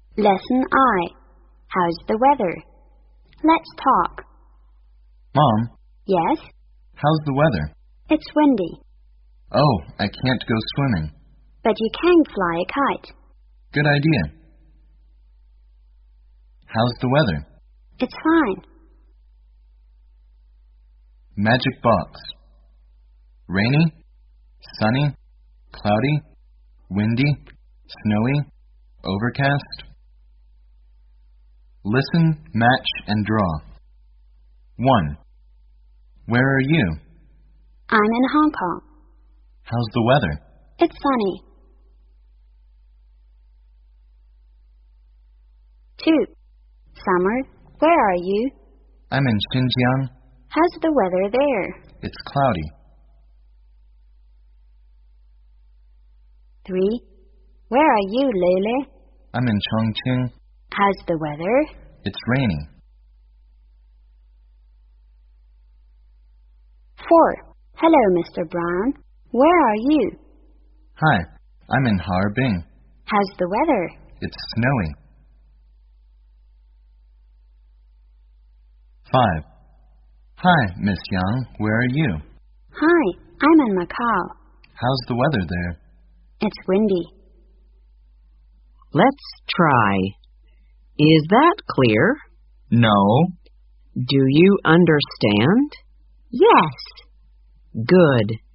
Lesson I. How's the weather? Let's talk. Mom, Yes? how's the weather? It's windy, Oh, I can't go swimming. but you can fly a kite. Good idea. How's the weather? It's fine. Magic box. Rainy, sunny, cloudy, windy, snowy, overcast. Listen, match, and draw. 1. Where are you? I'm in Hong Kong. How's the weather? It's sunny. 2. Summer, where are you? I'm in Xinjiang. How's the weather there? It's cloudy. 3. Where are you, Lele? I'm in Chongqing. How's the weather? It's raining. 4. Hello, Mr. Brown. Where are you? Hi, I'm in Harbin. How's the weather? It's snowy. 5. Hi, Miss Yang. Where are you? Hi, I'm in Macau. How's the weather there? It's windy. Let's try. Is that clear? No. Do you understand? Yes. Good.